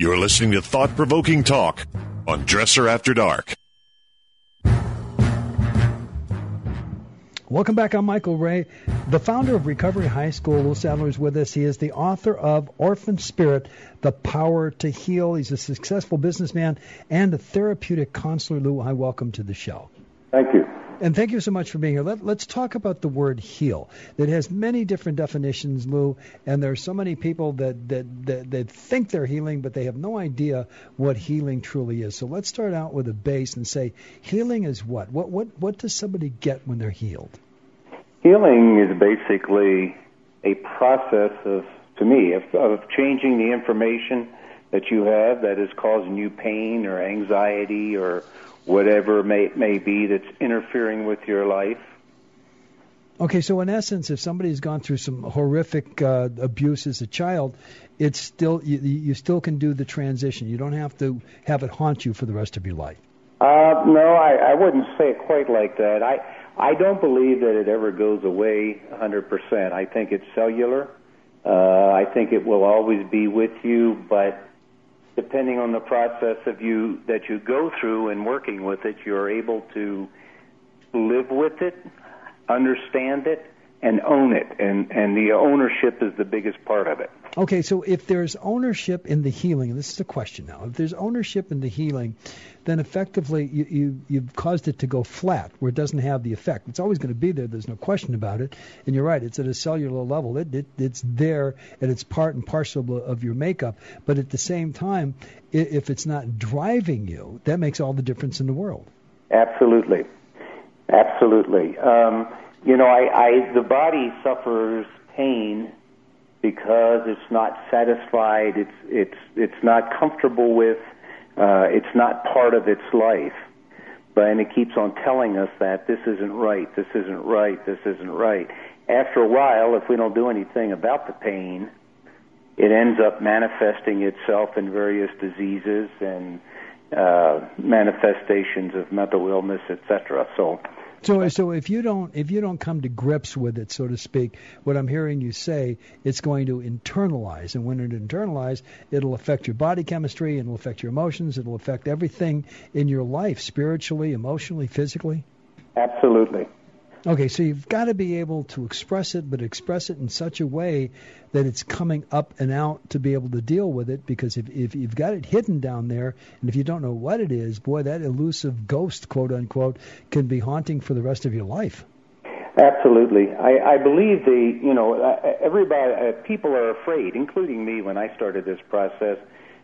You're listening to thought-provoking talk on Dresser After Dark. Welcome back. I'm Michael Ray, the founder of Recovery High School. Lou Sadler is with us. He is the author of Orphan Spirit, The Power to Heal. He's a successful businessman and a therapeutic counselor. Lou, hi, welcome to the show. Thank you. And thank you so much for being here. Let's talk about the word heal. It has many different definitions, Lou, and there are so many people that think they're healing, but they have no idea what healing truly is. So let's start out with a base and say, healing is what? What does somebody get when they're healed? Healing is basically a process of changing the information that you have that is causing you pain or anxiety or whatever may be that's interfering with your life. Okay, so in essence, if somebody's gone through some horrific abuse as a child, it's still you still can do the transition. You don't have to have it haunt you for the rest of your life. No, I wouldn't say it quite like that. I don't believe that it ever goes away 100%. I think it's cellular. I think it will always be with you, but depending on the process that you go through in working with it, you're able to live with it, understand it, and own it. And the ownership is the biggest part of it. Okay, so if there's ownership in the healing, and this is the question now, if there's ownership in the healing, then effectively you've caused it to go flat, where it doesn't have the effect. It's always going to be there. There's no question about it. And you're right, it's at a cellular level. It's there, and it's part and parcel of your makeup. But at the same time, if it's not driving you, that makes all the difference in the world. Absolutely. The body suffers pain because it's not satisfied, it's not comfortable with, it's not part of its life. And it keeps on telling us that this isn't right. After a while, if we don't do anything about the pain, it ends up manifesting itself in various diseases and manifestations of mental illness, etc. So if you don't come to grips with it, so to speak, what I'm hearing you say, it's going to internalize, and when it internalize, it'll affect your body chemistry, and it'll affect your emotions, it'll affect everything in your life, spiritually, emotionally, physically. Absolutely. Okay, so you've got to be able to express it, but express it in such a way that it's coming up and out to be able to deal with it, because if you've got it hidden down there, and if you don't know what it is, boy, that elusive ghost, quote unquote, can be haunting for the rest of your life. Absolutely. I believe everybody, people are afraid, including me when I started this process,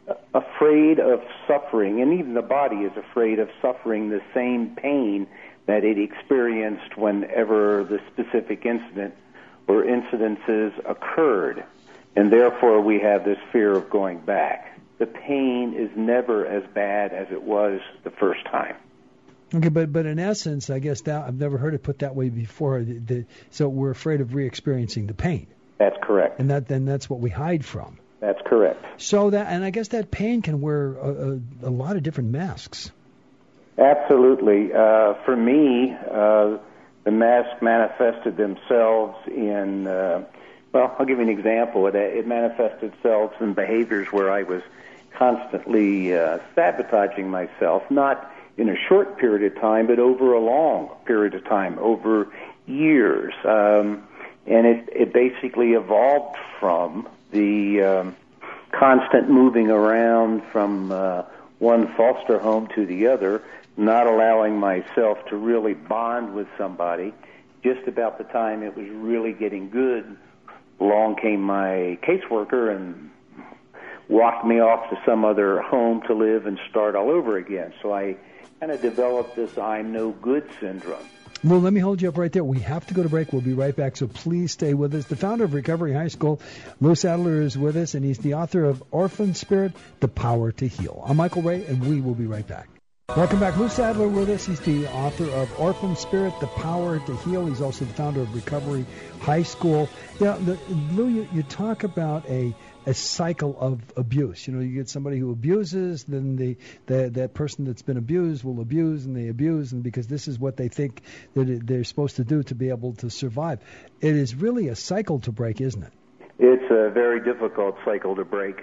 afraid of suffering, and even the body is afraid of suffering the same pain that it experienced whenever the specific incident or incidences occurred. And therefore we have this fear of going back. The pain is never as bad as it was the first time. Okay, but in essence, I guess that I've never heard it put that way before. So we're afraid of re-experiencing the pain. That's correct. And that's what we hide from. That's correct. So and I guess that pain can wear a lot of different masks. Absolutely. For me, the masks manifested themselves in, I'll give you an example. It manifested itself in behaviors where I was constantly sabotaging myself, not in a short period of time, but over a long period of time, over years. And it basically evolved from the constant moving around from one foster home to the other, not allowing myself to really bond with somebody. Just about the time it was really getting good, along came my caseworker and walked me off to some other home to live and start all over again. So I kind of developed this I'm no good syndrome. Well, let me hold you up right there. We have to go to break. We'll be right back, so please stay with us. The founder of Recovery High School, Lou Sadler, is with us, and he's the author of Orphan Spirit, The Power to Heal. I'm Michael Ray, and we will be right back. Welcome back. Lou Sadler with us. He's the author of Orphan Spirit, The Power to Heal. He's also the founder of Recovery High School. Lou, you talk about a cycle of abuse. You get somebody who abuses, then that person that's been abused will abuse, and they abuse, and because this is what they think that they're supposed to do to be able to survive. It is really a cycle to break, isn't it? It's a very difficult cycle to break.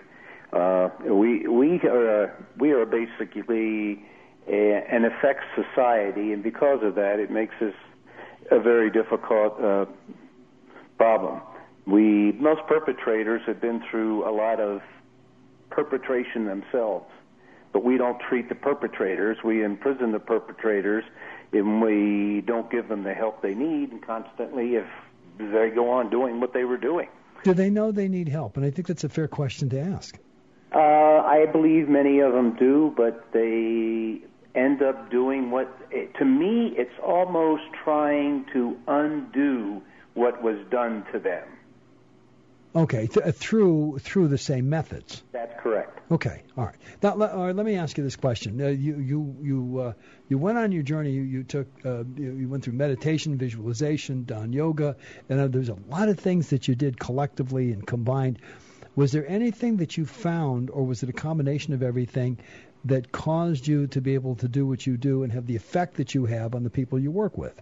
We are basically an effects society, and because of that, it makes us a very difficult problem. Most perpetrators have been through a lot of perpetration themselves, but we don't treat the perpetrators. We imprison the perpetrators, and we don't give them the help they need, and constantly if they go on doing what they were doing. Do they know they need help? And I think that's a fair question to ask. I believe many of them do, but they end up doing to me, it's almost trying to undo what was done to them. Okay, through the same methods. That's correct. Okay, all right. Now, let me ask you this question. You went on your journey. You went through meditation, visualization, Dhan Yoga, and there's a lot of things that you did collectively and combined. Was there anything that you found, or was it a combination of everything, that caused you to be able to do what you do and have the effect that you have on the people you work with?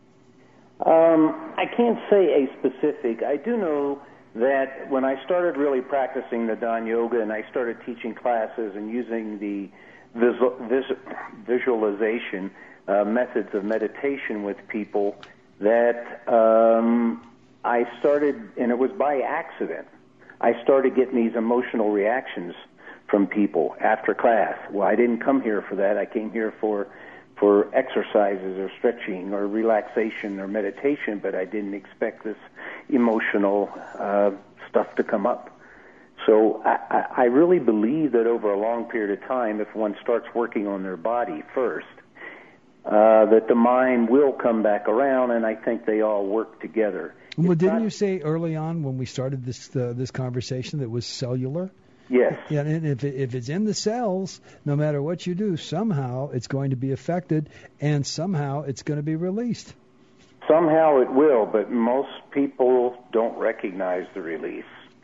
I can't say a specific. I do know that when I started really practicing the Dhan Yoga and I started teaching classes and using the visualization methods of meditation with people, that I started, and it was by accident, I started getting these emotional reactions from people after class. Well, I didn't come here for that. I came here for exercises or stretching or relaxation or meditation, but I didn't expect this emotional stuff to come up. So I really believe that over a long period of time, if one starts working on their body first, that the mind will come back around, and I think they all work together. Well, didn't you say early on when we started this conversation that it was cellular? Yes. Yeah, and if it's in the cells, no matter what you do, somehow it's going to be affected, and somehow it's going to be released. Somehow it will, but most people don't recognize the release.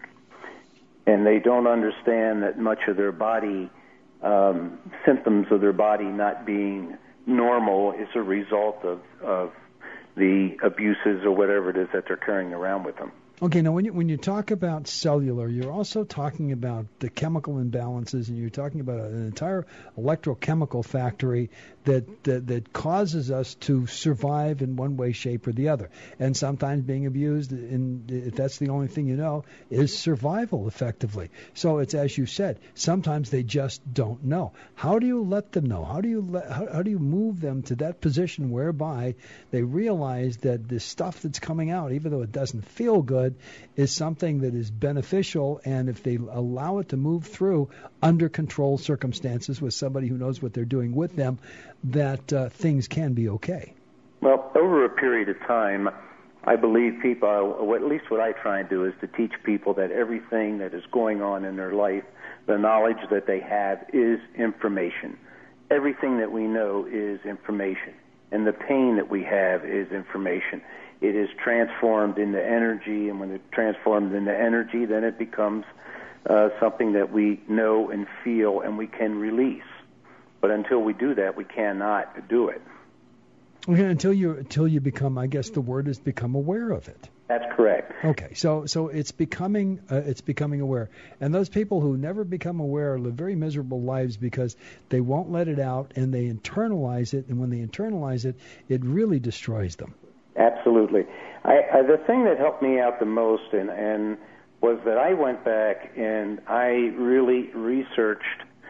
And they don't understand that much of their body, symptoms of their body not being normal is a result of the abuses or whatever it is that they're carrying around with them. Okay, now when you talk about cellular, you're also talking about the chemical imbalances, and you're talking about an entire electrochemical factory that causes us to survive in one way, shape, or the other. And sometimes being abused, if that's the only thing you know, is survival effectively. So it's, as you said, sometimes they just don't know. How do you let them know? How do you move them to that position whereby they realize that the stuff that's coming out, even though it doesn't feel good, is something that is beneficial, and if they allow it to move through under controlled circumstances with somebody who knows what they're doing with them, that things can be okay? Well, over a period of time, I believe people, or at least what I try and do, is to teach people that everything that is going on in their life, the knowledge that they have is information. Everything that we know is information, and the pain that we have is information. It is transformed into energy, and when it's transformed into energy, then it becomes something that we know and feel and we can release. But until we do that, we cannot do it. Okay, until you become, I guess the word is become aware of it. That's correct. Okay, so it's becoming aware, and those people who never become aware live very miserable lives because they won't let it out and they internalize it, and when they internalize it, it really destroys them. Absolutely. The thing that helped me out the most and was that I went back and I really researched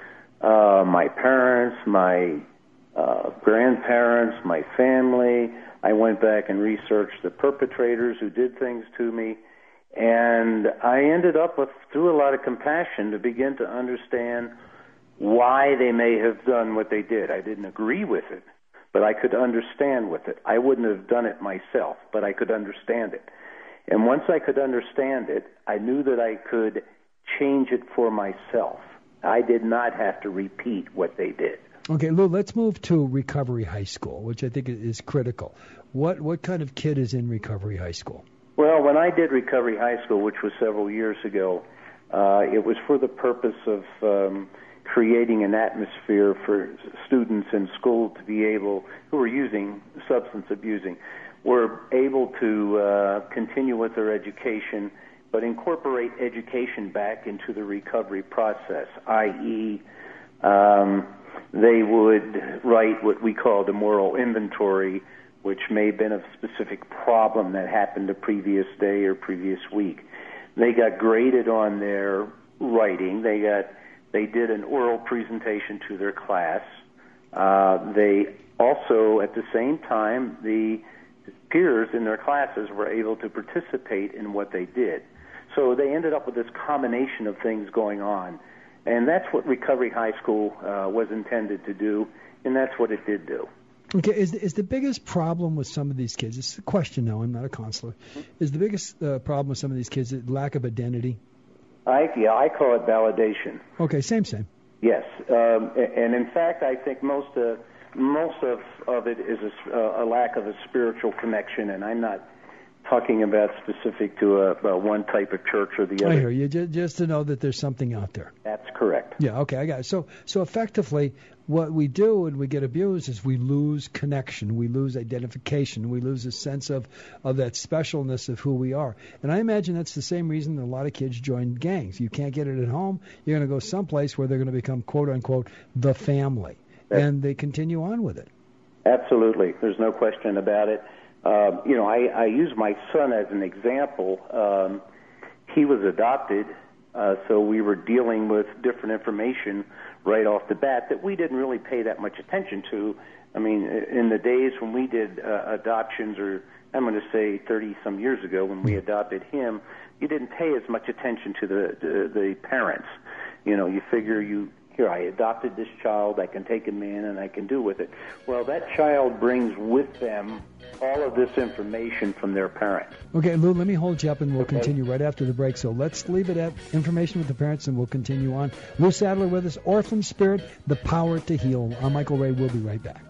my parents, my grandparents, my family. I went back and researched the perpetrators who did things to me, and I ended up through a lot of compassion to begin to understand why they may have done what they did. I didn't agree with it, but I could understand with it. I wouldn't have done it myself, but I could understand it. And once I could understand it, I knew that I could change it for myself. I did not have to repeat what they did. Okay, Lou, let's move to Recovery High School, which I think is critical. What kind of kid is in Recovery High School? Well, when I did Recovery High School, which was several years ago, it was for the purpose of creating an atmosphere for students in school to be able, who are substance abusing, were able to continue with their education but incorporate education back into the recovery process, i.e., they would write what we call the moral inventory, which may have been a specific problem that happened the previous day or previous week. They got graded on their writing. They did an oral presentation to their class. They also, at the same time, the peers in their classes were able to participate in what they did. So they ended up with this combination of things going on. And that's what Recovery High School was intended to do, and that's what it did do. Okay, is the biggest problem with some of these kids, this is a question now, I'm not a counselor, is the biggest problem with some of these kids lack of identity? I call it validation. Okay, same. Yes, and in fact, I think most of it is a lack of a spiritual connection, and I'm not talking about specific to one type of church or the other. I hear you, just to know that there's something out there. That's correct. Yeah, okay, I got it. So effectively, what we do when we get abused is we lose connection, we lose identification, we lose a sense of that specialness of who we are. And I imagine that's the same reason that a lot of kids join gangs. You can't get it at home. You're going to go someplace where they're going to become, quote unquote, the family, and they continue on with it. Absolutely, there's no question about it. I use my son as an example. He was adopted, so we were dealing with different information right off the bat that we didn't really pay that much attention to. I mean, in the days when we did adoptions, or I'm going to say 30-some years ago when we adopted him, you didn't pay as much attention to the parents. You figure here, I adopted this child, I can take him in and I can do with it. Well, that child brings with them all of this information from their parents. Okay, Lou, let me hold you up and we'll continue right after the break. So let's leave it at information with the parents and we'll continue on. Lou Sadler with us, Orphan Spirit, The Power to Heal. I'm Michael Ray. We'll be right back.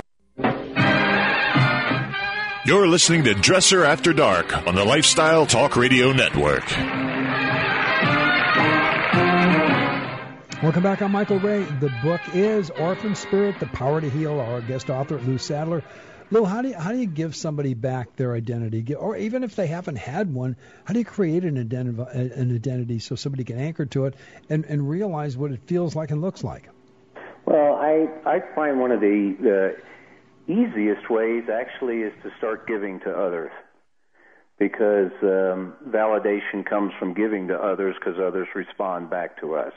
You're listening to Dresser After Dark on the Lifestyle Talk Radio Network. Welcome back. I'm Michael Ray. The book is Orphan Spirit, The Power to Heal. Our guest author, Lou Sadler. Lou, how do you give somebody back their identity? Or even if they haven't had one, how do you create an identity so somebody can anchor to it and realize what it feels like and looks like? Well, I find one of the easiest ways actually is to start giving to others, because validation comes from giving to others because others respond back to us.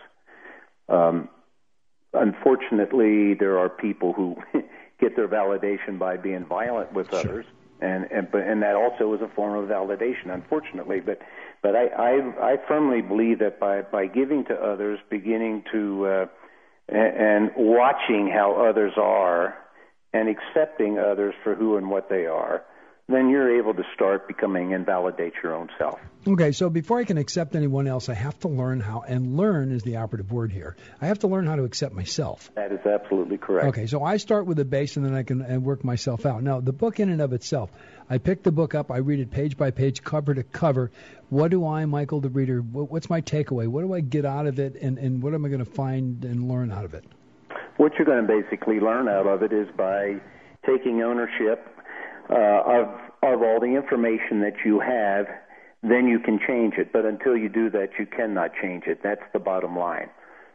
Unfortunately, there are people who get their validation by being violent with others, and that also is a form of validation, unfortunately. But I firmly believe that by giving to others, beginning to and watching how others are, and accepting others for who and what they are, then you're able to start becoming and validate your own self. Okay, so before I can accept anyone else, I have to learn how, and learn is the operative word here. I have to learn how to accept myself. That is absolutely correct. Okay, so I start with the base, and then I can work myself out. Now, the book in and of itself, I pick the book up, I read it page by page, cover to cover. What do I, Michael, the reader, what's my takeaway? What do I get out of it, and what am I going to find and learn out of it? What you're going to basically learn out of it is by taking ownership of all the information that you have, then you can change it. But until you do that, you cannot change it. That's the bottom line.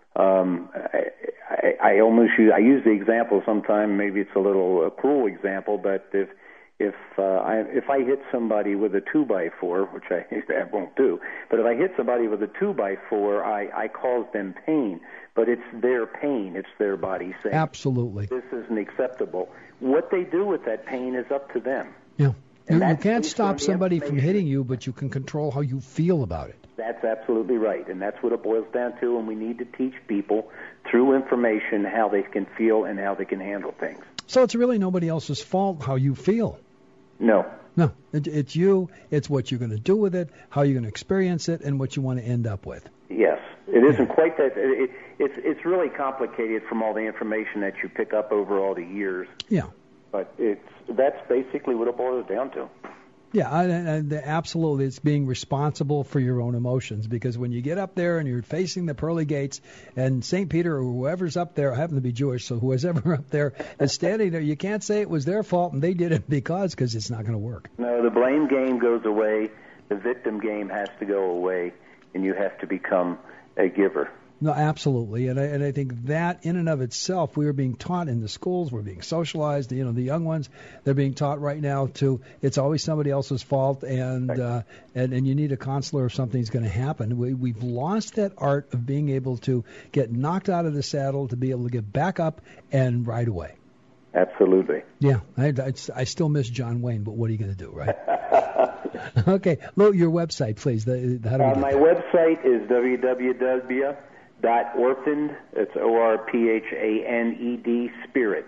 I use the example sometimes. Maybe it's a little cruel example, but if I hit somebody with a 2x4, which I won't do, but if I hit somebody with a 2x4, I cause them pain. But it's their pain. It's their body saying, absolutely, this isn't acceptable. What they do with that pain is up to them. Yeah. You can't stop somebody from hitting you, but you can control how you feel about it. That's absolutely right, and that's what it boils down to, and we need to teach people through information how they can feel and how they can handle things. So it's really nobody else's fault how you feel. No. No, it's you, it's what you're going to do with it, how you're going to experience it, and what you want to end up with. Yes. It isn't quite that. It's really complicated from all the information that you pick up over all the years. Yeah. But that's basically what it boils down to. Yeah, absolutely. It's being responsible for your own emotions, because when you get up there and you're facing the pearly gates and St. Peter or whoever's up there, I happen to be Jewish, so whoever's ever up there is standing there, you can't say it was their fault and they did it because it's not going to work. No, the blame game goes away. the victim game has to go away, and you have to become a giver. No, absolutely, and I think that in and of itself, we are being taught in the schools, we're being socialized. The young ones, they're being taught right now to it's always somebody else's fault, and you need a counselor if something's going to happen. We've lost that art of being able to get knocked out of the saddle, to be able to get back up and ride away. Absolutely. Yeah, I still miss John Wayne, but what are you going to do, right? Okay, your website, please. How do we get my there? website is www.orphaned, it's ORPHANED, Spirit,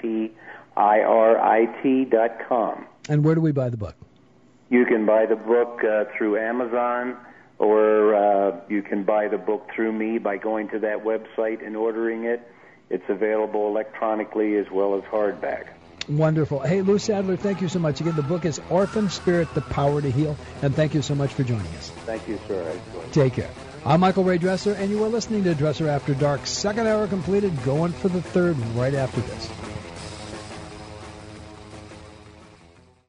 SPIRIT.com. And where do we buy the book? You can buy the book through Amazon, or you can buy the book through me by going to that website and ordering it. It's available electronically as well as hardback. Wonderful. Hey, Lou Sadler, thank you so much. Again, the book is Orphan Spirit, The Power to Heal. And thank you so much for joining us. Thank you, sir. Take care. I'm Michael Ray Dresser, and you are listening to Dresser After Dark. Second hour completed, going for the third right after this.